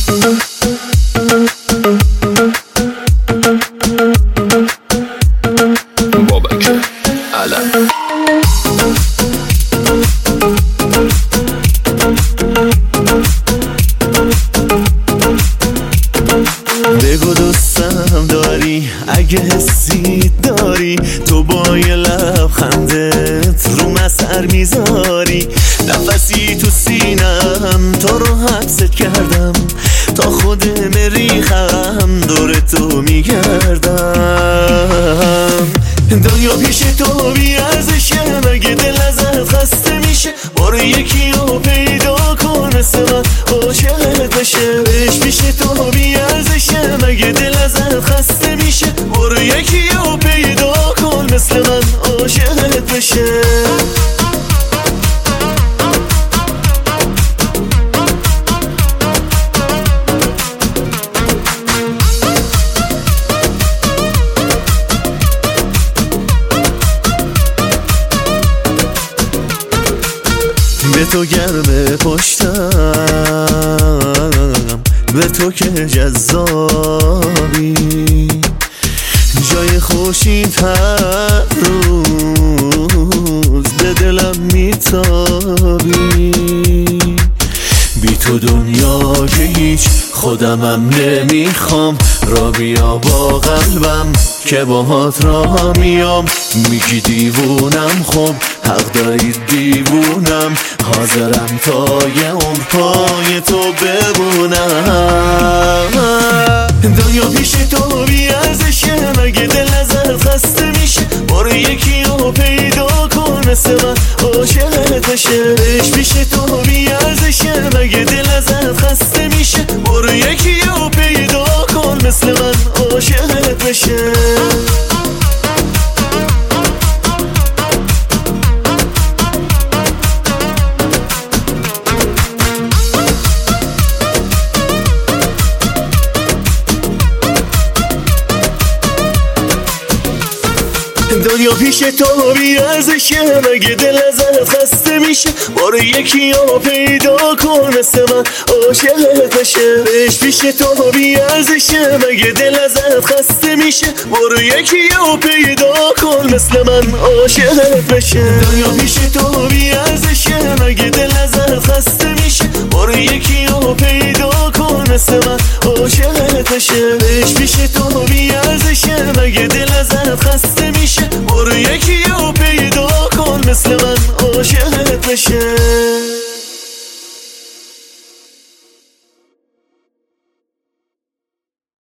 بابک علم. بگو دوستم داری، اگه حسی داری، تو با یه لبخندت رو مسر میذاری. نفسی تو سینم تو رو حبست کردم، تا خودم ریخم دور تو میگردم. دنیا پیش تو بیارزشه، مگه دل ازت خسته میشه؟ برو یکی رو پیدا کن مثل من عاشقت بشه. عشق پیش تو بیارزشه، مگه دل ازت خسته میشه؟ برو یکی رو پیدا کن مثل من عاشقت بشه. به تو گرم پشتم، به تو که جذابی، جای خورشید هر روز به دلم میتابی. بی تو دنیا که هیچ خودمم نمیخوام، را بیا با قلبم که باهات را میام. میگی دیوونم، خب حق داری دیوونم، حاضرم تا یه عمر پای تو بمونم. دنیا پیش تو بیارزشه، مگه دل ازت خسته میشه؟ برو یکی رو پیدا کن مثل من عاشقت بشه. عشق پیش تو بیارزشه، مگه دل ازت خسته میشه؟ برو یکی رو پیدا کن مثل من عاشقت بشه. دنیا پیش تو بیارزشه، مگه دل ازت خسته میشه؟ برو یکی رو پیدا کن مثل من عاشقت بشه. عشق پیش تو بیارزشه، مگه دل ازت خسته میشه؟ برو یکی رو پیدا کن مثل من عاشقت بشه. دنیا پیش تو بیارزشه، مگه دل ازت خسته میشه؟ برو یکی رو پیدا کن مثل من عاشقت بشه. عشق پیش تو بیارزشه، مگه دل ازت خسته میشه؟ برو یکی رو پیدا کن مثل من عاشقت بشه.